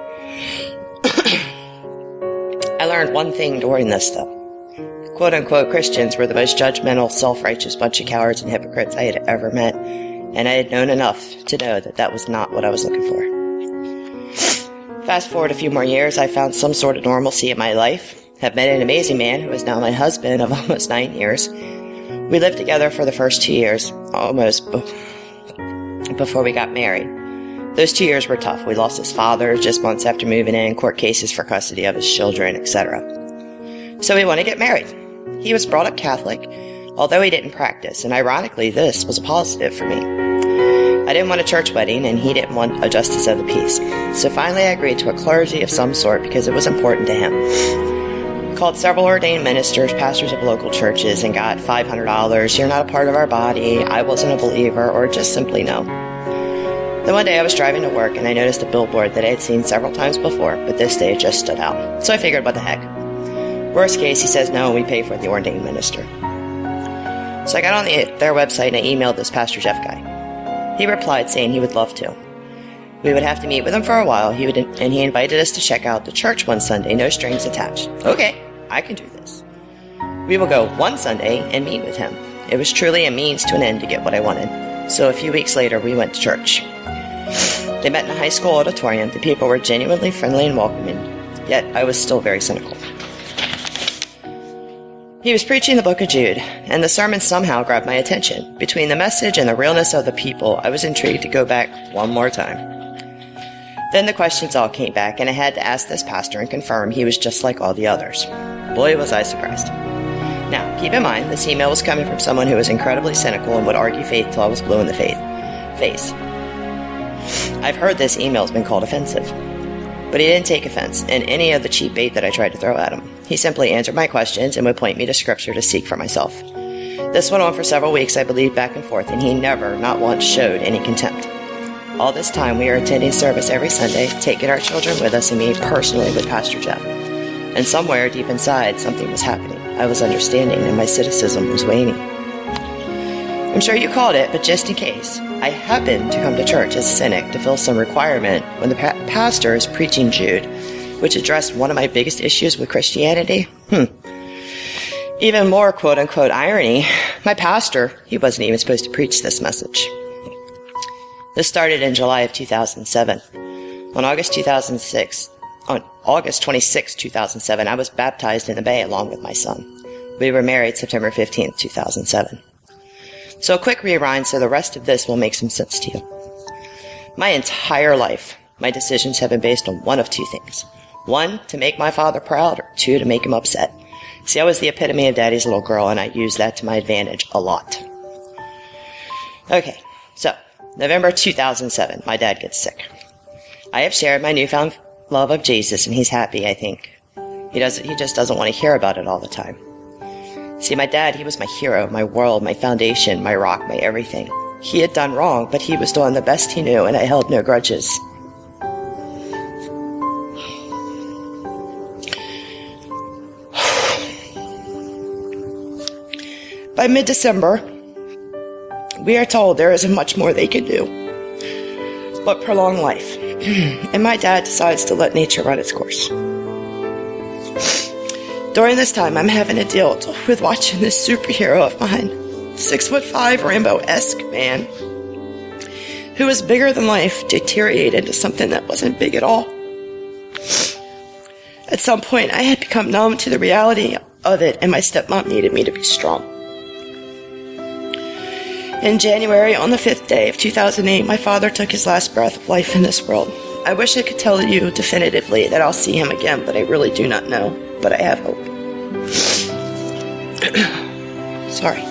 I learned one thing during this, though. Quote-unquote Christians were the most judgmental, self-righteous bunch of cowards and hypocrites I had ever met. And I had known enough to know that that was not what I was looking for. Fast forward a few more years, I found some sort of normalcy in my life. Have met an amazing man who is now my husband of almost nine years. We lived together for the first two years, almost be- before we got married. Those two years were tough. We lost his father just months after moving in, court cases for custody of his children, et cetera. So we want to get married. He was brought up Catholic, although he didn't practice, and ironically, this was a positive for me. I didn't want a church wedding, and he didn't want a justice of the peace. So finally I agreed to a clergy of some sort because it was important to him. Called several ordained ministers, pastors of local churches, and got five hundred dollars. You're not a part of our body. I wasn't a believer, or just simply no. Then one day I was driving to work and I noticed a billboard that I had seen several times before, but this day it just stood out. So I figured, what the heck? Worst case, he says no and we pay for the ordained minister. So I got on the, their website and I emailed this Pastor Jeff guy. He replied saying he would love to. We would have to meet with him for a while, he would, and he invited us to check out the church one Sunday, no strings attached. Okay, I can do this. We will go one Sunday and meet with him. It was truly a means to an end to get what I wanted. So a few weeks later, we went to church. They met in a high school auditorium. The people were genuinely friendly and welcoming, yet I was still very cynical. He was preaching the book of Jude, and the sermon somehow grabbed my attention. Between the message and the realness of the people, I was intrigued to go back one more time. Then the questions all came back, and I had to ask this pastor and confirm he was just like all the others. Boy, was I surprised. Now, keep in mind, this email was coming from someone who was incredibly cynical and would argue faith till I was blue in the faith face. I've heard this email has been called offensive. But he didn't take offense in any of the cheap bait that I tried to throw at him. He simply answered my questions and would point me to scripture to seek for myself. This went on for several weeks, I believe, back and forth, and he never, not once, showed any contempt. All this time, we were attending service every Sunday, taking our children with us and meeting personally with Pastor Jeff. And somewhere deep inside, something was happening. I was understanding, and my cynicism was waning. I'm sure you called it, but just in case, I happened to come to church as a cynic to fill some requirement when the pa- pastor is preaching Jude, which addressed one of my biggest issues with Christianity. Hmm. Even more quote-unquote irony, my pastor, he wasn't even supposed to preach this message. This started in July of two thousand seven. On August two thousand six, on August twenty-sixth, two thousand seven, I was baptized in the Bay along with my son. We were married September fifteenth, two thousand seven. So a quick rewind so the rest of this will make some sense to you. My entire life, my decisions have been based on one of two things. One, to make my father proud, or two, to make him upset. See, I was the epitome of daddy's little girl, and I used that to my advantage a lot. Okay, so, November two thousand seven, my dad gets sick. I have shared my newfound love of Jesus, and he's happy, I think. He doesn't, he just doesn't want to hear about it all the time. See, my dad, he was my hero, my world, my foundation, my rock, my everything. He had done wrong, but he was doing the best he knew, and I held no grudges. By mid-December, we are told there isn't much more they can do but prolong life, and my dad decides to let nature run its course. During this time, I'm having to deal with watching this superhero of mine, six foot five, Rambo-esque man, who was bigger than life, deteriorate into something that wasn't big at all. At some point, I had become numb to the reality of it, and my stepmom needed me to be strong. In January, on the fifth day of two thousand eight, my father took his last breath of life in this world. I wish I could tell you definitively that I'll see him again, but I really do not know. But I have hope. Sorry.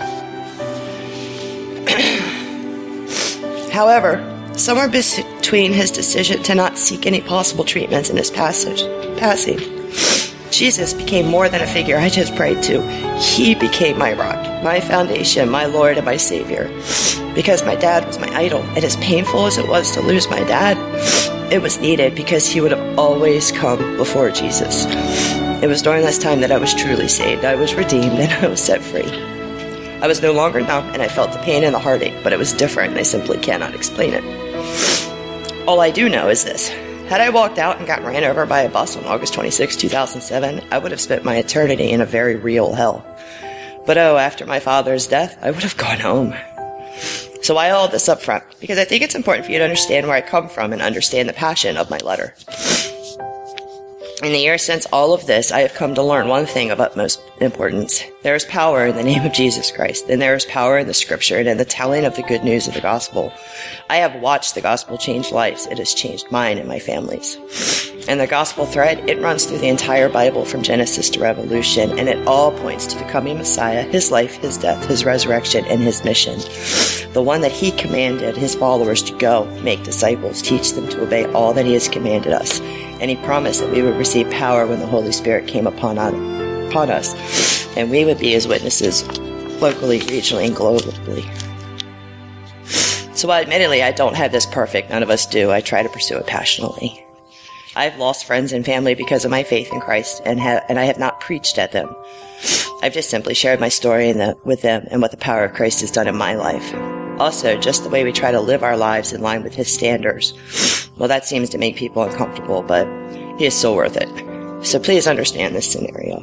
However, somewhere between his decision to not seek any possible treatments and his passage, passing, Jesus became more than a figure I just prayed to. He became my rock, my foundation, my Lord and my Savior. Because my dad was my idol, and as painful as it was to lose my dad, it was needed because he would have always come before Jesus. It was during this time that I was truly saved. I was redeemed and I was set free. I was no longer numb and I felt the pain and the heartache, but it was different and I simply cannot explain it. All I do know is this. Had I walked out and got ran over by a bus on August twenty-sixth, two thousand seven, I would have spent my eternity in a very real hell. But oh, after my father's death, I would have gone home. So why all this up front? Because I think it's important for you to understand where I come from and understand the passion of my letter. In the years since all of this, I have come to learn one thing of utmost importance. There is power in the name of Jesus Christ, and there is power in the scripture and in the telling of the good news of the gospel. I have watched the gospel change lives. It has changed mine and my family's. And the gospel thread, it runs through the entire Bible from Genesis to Revelation, and it all points to the coming Messiah, his life, his death, his resurrection, and his mission. The one that he commanded his followers to go, make disciples, teach them to obey all that he has commanded us. And he promised that we would receive power when the Holy Spirit came upon, upon us, and we would be his witnesses locally, regionally, and globally. So while admittedly I don't have this perfect, none of us do, I try to pursue it passionately. I've lost friends and family because of my faith in Christ, and, ha- and I have not preached at them. I've just simply shared my story in the, with them and what the power of Christ has done in my life. Also, just the way we try to live our lives in line with his standards. Well, that seems to make people uncomfortable, but he is so worth it. So please understand this scenario.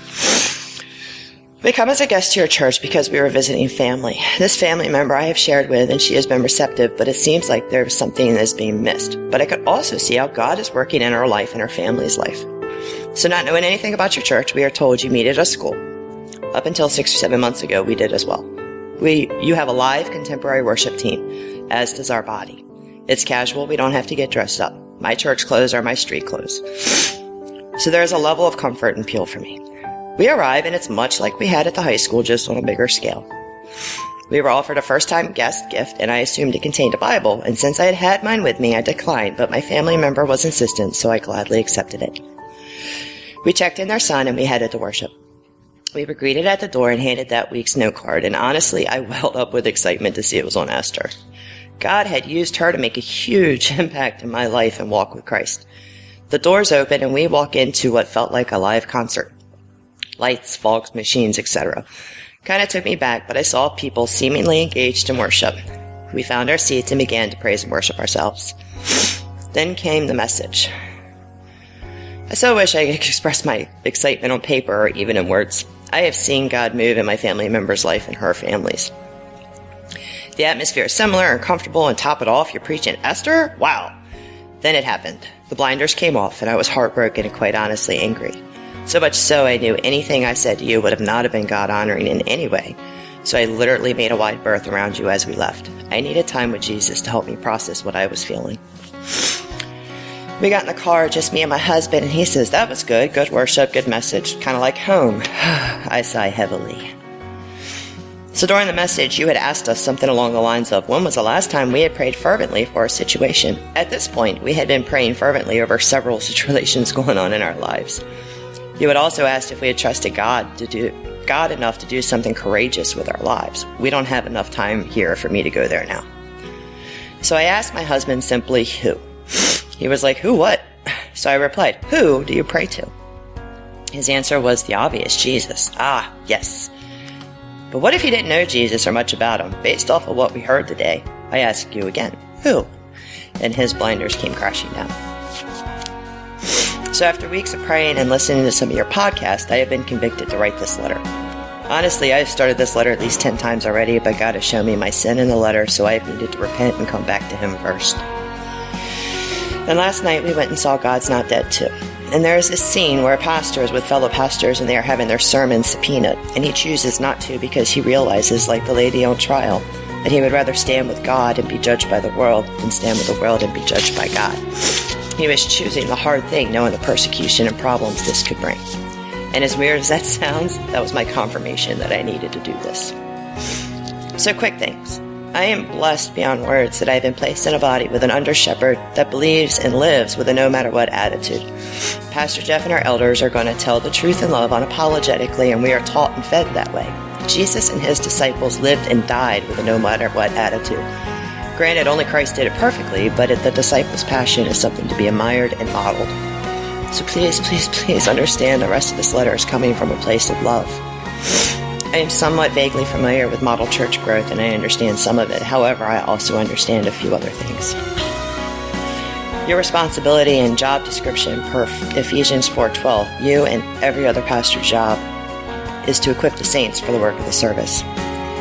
We come as a guest to your church because we were visiting family. This family member I have shared with, and she has been receptive, but it seems like there's something that is being missed. But I could also see how God is working in her life and her family's life. So not knowing anything about your church, we are told you meet at a school. Up until six or seven months ago, we did as well. We, you have a live contemporary worship team, as does our body. It's casual. We don't have to get dressed up. My church clothes are my street clothes. So there is a level of comfort and appeal for me. We arrive, and it's much like we had at the high school, just on a bigger scale. We were offered a first-time guest gift, and I assumed it contained a Bible, and since I had had mine with me, I declined, but my family member was insistent, so I gladly accepted it. We checked in their son, and we headed to worship. We were greeted at the door and handed that week's note card, and honestly, I welled up with excitement to see it was on Esther. God had used her to make a huge impact in my life and walk with Christ. The doors open, and we walk into what felt like a live concert. Lights, fogs, machines, et cetera. Kind of took me back, but I saw people seemingly engaged in worship. We found our seats and began to praise and worship ourselves. Then came the message. I so wish I could express my excitement on paper or even in words. I have seen God move in my family member's life and her family's. The atmosphere is similar and comfortable, and top it off, you're preaching Esther? Wow. Then it happened. The blinders came off, and I was heartbroken and quite honestly angry. So much so I knew anything I said to you would have not have been God-honoring in any way. So I literally made a wide berth around you as we left. I needed time with Jesus to help me process what I was feeling. We got in the car, just me and my husband, and he says, that was good, good worship, good message, kind of like home. I sigh heavily. So during the message, you had asked us something along the lines of, when was the last time we had prayed fervently for a situation? At this point, we had been praying fervently over several situations going on in our lives. You had also asked if we had trusted God to do God enough to do something courageous with our lives. We don't have enough time here for me to go there now. So I asked my husband simply, who? He was like, who what? So I replied, who do you pray to? His answer was the obvious, Jesus. Ah, yes. But what if you didn't know Jesus or much about him? Based off of what we heard today, I ask you again, who? And his blinders came crashing down. So after weeks of praying and listening to some of your podcasts, I have been convicted to write this letter. Honestly, I have started this letter at least ten times already, but God has shown me my sin in the letter, so I have needed to repent and come back to him first. And last night we went and saw God's Not Dead too. And there is this scene where a pastor is with fellow pastors and they are having their sermon subpoenaed, and he chooses not to because he realizes, like the lady on trial, that he would rather stand with God and be judged by the world than stand with the world and be judged by God. He was choosing the hard thing, knowing the persecution and problems this could bring. And as weird as that sounds, that was my confirmation that I needed to do this. So quick things. I am blessed beyond words that I have been placed in a body with an under-shepherd that believes and lives with a no-matter-what attitude. Pastor Jeff and our elders are going to tell the truth in love unapologetically, and we are taught and fed that way. Jesus and his disciples lived and died with a no-matter-what attitude. Granted, only Christ did it perfectly, but the disciples' passion is something to be admired and modeled. So please, please, please understand the rest of this letter is coming from a place of love. I am somewhat vaguely familiar with model church growth, and I understand some of it. However, I also understand a few other things. Your responsibility and job description per Ephesians four twelve, you and every other pastor's job, is to equip the saints for the work of the service.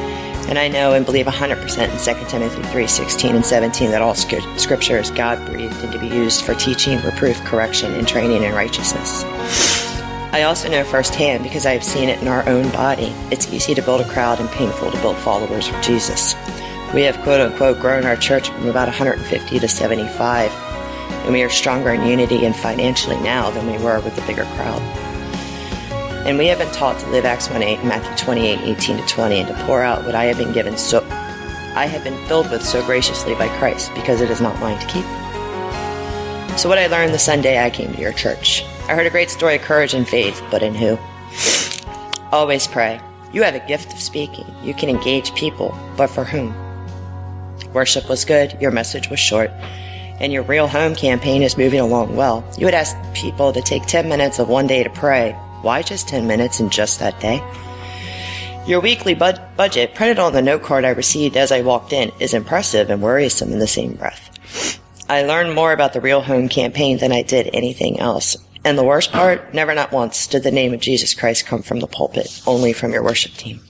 And I know and believe one hundred percent in Second Timothy three sixteen and seventeen that all scripture is God-breathed and to be used for teaching, reproof, correction, and training in righteousness. I also know firsthand, because I have seen it in our own body, it's easy to build a crowd and painful to build followers of Jesus. We have quote-unquote grown our church from about one hundred fifty to seventy-five, and we are stronger in unity and financially now than we were with the bigger crowd. And we have been taught to live Acts one eight, Matthew twenty-eight, eighteen to twenty, and to pour out what I have been given so I have been filled with so graciously by Christ, because it is not mine to keep. So what I learned the Sunday I came to your church. I heard a great story of courage and faith, but in who? Always pray. You have a gift of speaking. You can engage people, but for whom? Worship was good, your message was short, and your Real Home campaign is moving along well. You would ask people to take ten minutes of one day to pray. Why just ten minutes in just that day? Your weekly bud- budget, printed on the note card I received as I walked in, is impressive and worrisome in the same breath. I learned more about the Real Home campaign than I did anything else. And the worst part, never not once did the name of Jesus Christ come from the pulpit, only from your worship team.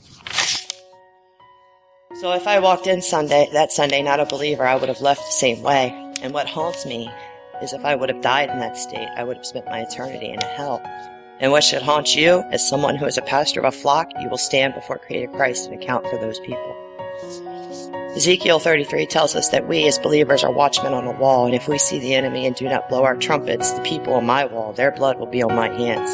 So if I walked in Sunday, that Sunday not a believer, I would have left the same way. And what haunts me is if I would have died in that state, I would have spent my eternity in a hell. And what should haunt you, as someone who is a pastor of a flock, you will stand before Creator Christ and account for those people. Ezekiel thirty-three tells us that we as believers are watchmen on a wall, and if we see the enemy and do not blow our trumpets, the people on my wall, their blood will be on my hands.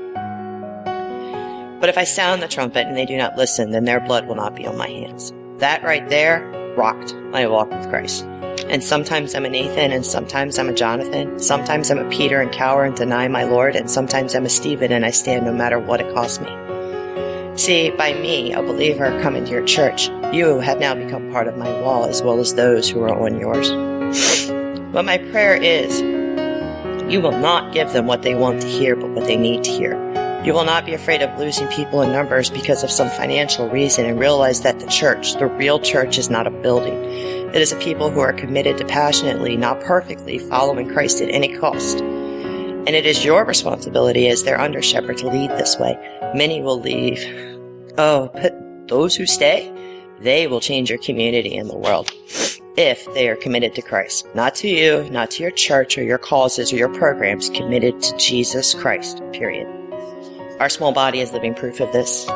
But if I sound the trumpet and they do not listen, then their blood will not be on my hands. That right there rocked my walk with Christ. And sometimes I'm a Nathan, and sometimes I'm a Jonathan. Sometimes I'm a Peter and cower and deny my Lord, and sometimes I'm a Stephen and I stand no matter what it costs me. See, by me, a believer, coming to your church, you have now become part of my wall as well as those who are on yours. But my prayer is, you will not give them what they want to hear, but what they need to hear. You will not be afraid of losing people in numbers because of some financial reason, and realize that the church, the real church, is not a building. It is a people who are committed to passionately, not perfectly, following Christ at any cost. And it is your responsibility as their under-shepherd to lead this way. Many will leave. Oh, but those who stay, they will change your community and the world. If they are committed to Christ. Not to you, not to your church or your causes or your programs, committed to Jesus Christ, period. Our small body is living proof of this.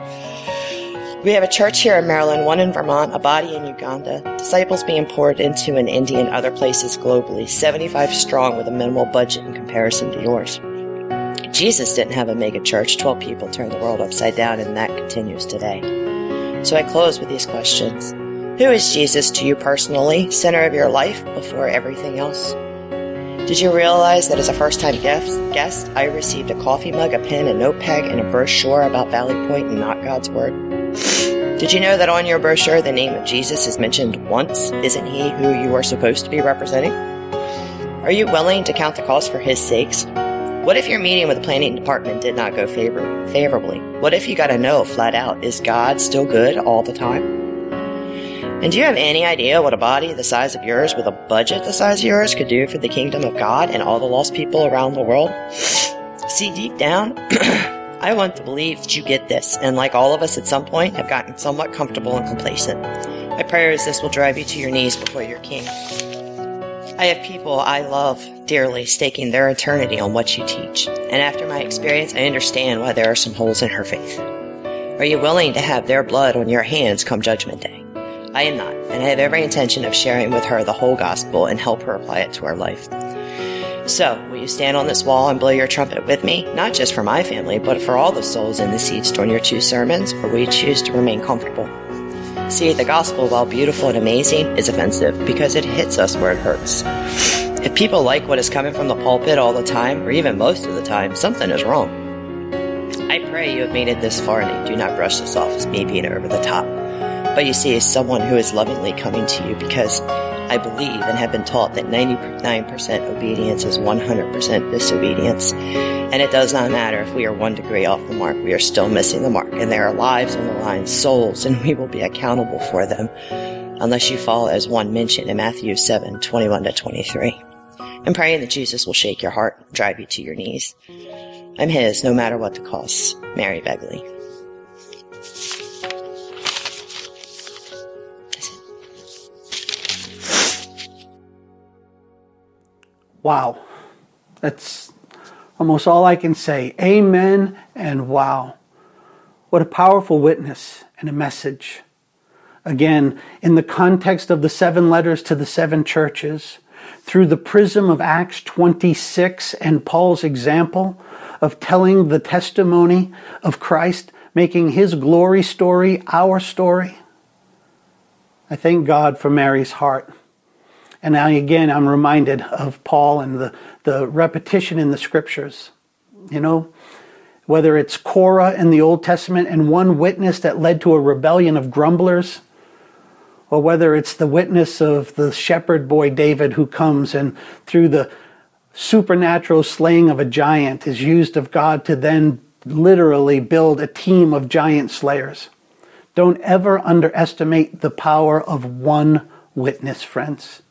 We have a church here in Maryland, one in Vermont, a body in Uganda, disciples being poured into in India and other places globally, seventy-five strong with a minimal budget in comparison to yours. Jesus didn't have a mega church, twelve people turned the world upside down, and that continues today. So I close with these questions. Who is Jesus to you personally, center of your life before everything else? Did you realize that as a first-time guest, I received a coffee mug, a pen, a notepad, and a brochure about Valley Point and not God's Word? Did you know that on your brochure the name of Jesus is mentioned once? Isn't he who you are supposed to be representing? Are you willing to count the cost for his sakes? What if your meeting with the planning department did not go favor- favorably? What if you got a no flat out? Is God still good all the time? And do you have any idea what a body the size of yours with a budget the size of yours could do for the kingdom of God and all the lost people around the world? See, deep down, I want to believe that you get this, and like all of us at some point, have gotten somewhat comfortable and complacent. My prayer is this will drive you to your knees before your King. I have people I love dearly staking their eternity on what you teach, and after my experience, I understand why there are some holes in her faith. Are you willing to have their blood on your hands come Judgment Day? I am not, and I have every intention of sharing with her the whole gospel and help her apply it to her life. So, will you stand on this wall and blow your trumpet with me, not just for my family, but for all the souls in the seats during your two sermons, or will you choose to remain comfortable? See, the gospel, while beautiful and amazing, is offensive because it hits us where it hurts. If people like what is coming from the pulpit all the time, or even most of the time, something is wrong. I pray you have made it this far and you do not brush this off as me being over the top. But you see, as someone who is lovingly coming to you because I believe and have been taught that ninety-nine percent obedience is one hundred percent disobedience. And it does not matter if we are one degree off the mark. We are still missing the mark. And there are lives on the line, souls, and we will be accountable for them unless you fall as one mentioned in Matthew seven, twenty-one to twenty-three. I'm praying that Jesus will shake your heart and drive you to your knees. I'm his, no matter what the cost. Mary Begley. Wow. That's almost all I can say. Amen and wow. What a powerful witness and a message. Again, in the context of the seven letters to the seven churches, through the prism of Acts twenty-six and Paul's example of telling the testimony of Christ, making his glory story our story. I thank God for Mary's heart. And now again, I'm reminded of Paul and the, the repetition in the scriptures. You know, whether it's Korah in the Old Testament and one witness that led to a rebellion of grumblers, or whether it's the witness of the shepherd boy David who comes and through the supernatural slaying of a giant is used of God to then literally build a team of giant slayers. Don't ever underestimate the power of one witness, friends.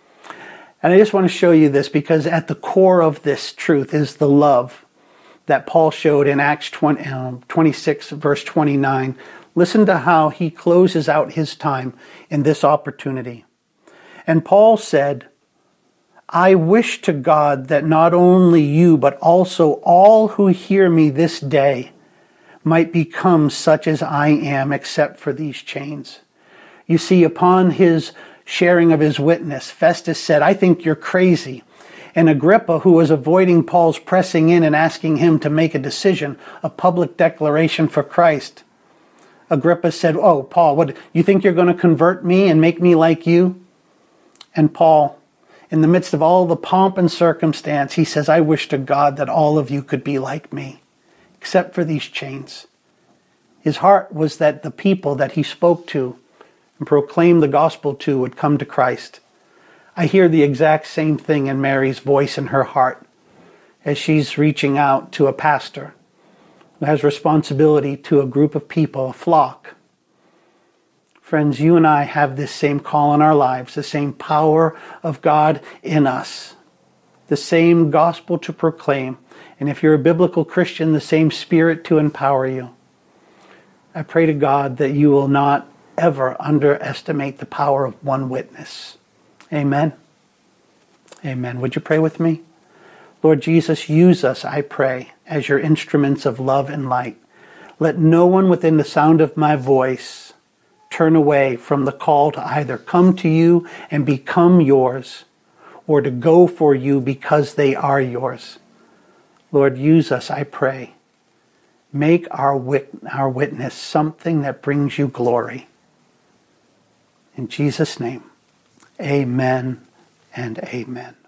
And I just want to show you this because at the core of this truth is the love that Paul showed in Acts twenty, um, twenty-six, verse twenty-nine. Listen to how he closes out his time in this opportunity. And Paul said, I wish to God that not only you, but also all who hear me this day might become such as I am, except for these chains. You see, upon his sharing of his witness, Festus said, I think you're crazy. And Agrippa, who was avoiding Paul's pressing in and asking him to make a decision, a public declaration for Christ, Agrippa said, oh, Paul, what, you think you're going to convert me and make me like you? And Paul, in the midst of all the pomp and circumstance, he says, I wish to God that all of you could be like me, except for these chains. His heart was that the people that he spoke to and proclaimed the gospel to would come to Christ. I hear the exact same thing in Mary's voice and her heart as she's reaching out to a pastor who has responsibility to a group of people, a flock. Friends, you and I have this same call in our lives, the same power of God in us, the same gospel to proclaim, and if you're a biblical Christian, the same Spirit to empower you. I pray to God that you will not ever underestimate the power of one witness. Amen. Amen. Would you pray with me? Lord Jesus, use us, I pray, as your instruments of love and light. Let no one within the sound of my voice turn away from the call to either come to you and become yours or to go for you because they are yours. Lord, use us, I pray. Make our wit- our witness something that brings you glory. In Jesus' name, amen and amen.